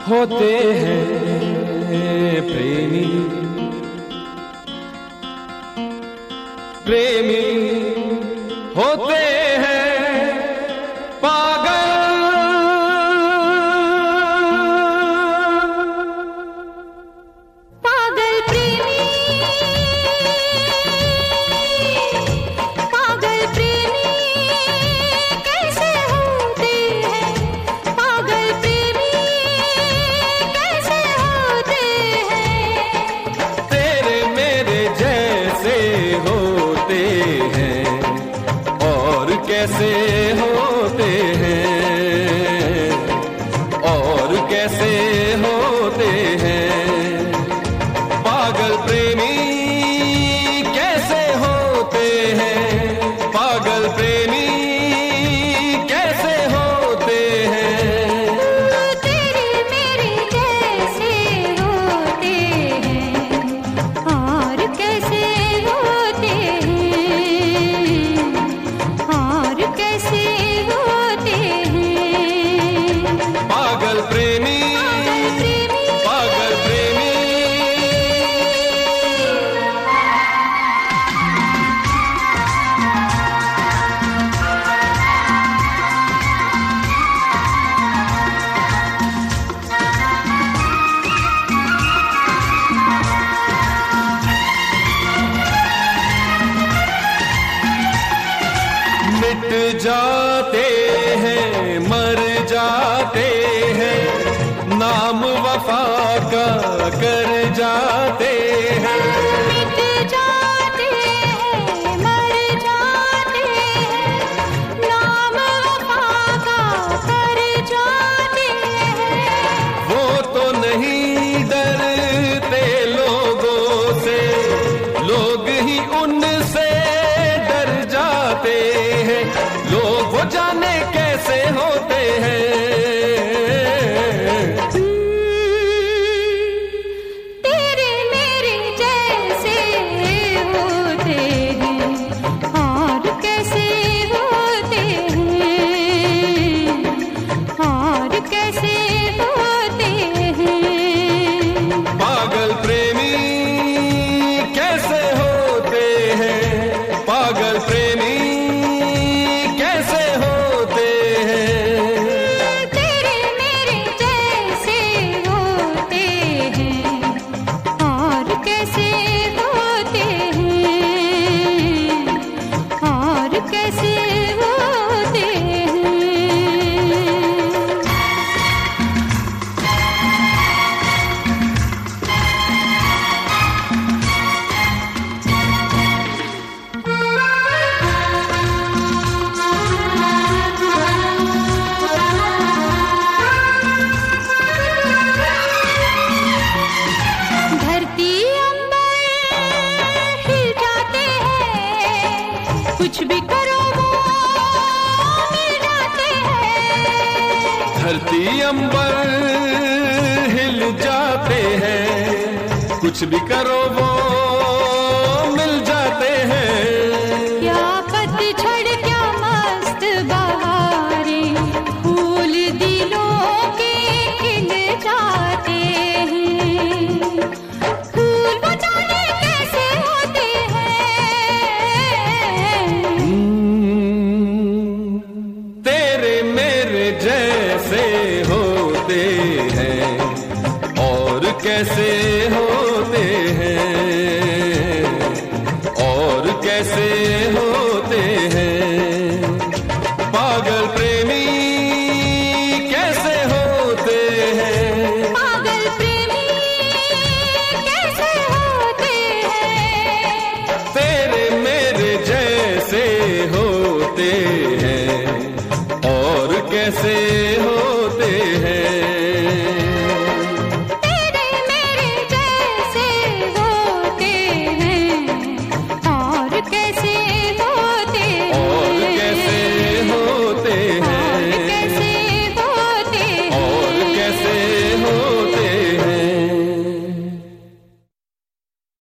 होते हैं प्रेमी, प्रेमी होते हैं पागल, पागल प्रेमी, पागल प्रेमी कैसे होते हैं, पागल प्रेमी कैसे होते हैं, तेरे मेरे जैसे होते हैं और कैसे होते हैं, और कैसे होते हैं, पागल प्रेमी कैसे होते हैं, पागल प्रेमी कैसे होते हैं, तेरे मेरे जैसे होते हैं और कैसे होते हैं, और कैसे होते हैं, पागल प्रेमी, पागल प्रेमी। मिट जाते हैं, मर जाते हैं, नाम वफा का कर जाते हैं, मिट जाते हैं, मर जाते हैं, नाम वफा का कर जाते हैं, वो तो नहीं डरते लोगों से, लोग ही उनसे डर जाते हैं, लोग वो जाने कैसे होते हैं, तेरे मेरे जैसे होते हैं और कैसे होते हैं, और कैसे होते हैं, पागल प्रेमी कैसे होते हैं, पागल प्रेमी कैसे होते हैं, तेरे मेरे जैसे होते हैं और कैसे होते हैं, और कैसे होते हैं। धरती अंबर हिल जाते हैं, कुछ भी करो वो मिल जाते हैं, धरती अंबर हिल जाते हैं, कुछ भी करो वो मिल जाते हैं, क्या पतझड़ क्या मस्त बहारें, फूल दिलों के खिल जाते हैं, फूल वो जाने कैसे होते हैं, तेरे मेरे जैसे होते हैं और कैसे होते हैं, और कैसे होते हैं, पागल प्रेमी कैसे होते हैं, पागल प्रेमी कैसे होते हैं, तेरे मेरे जैसे होते हैं और कैसे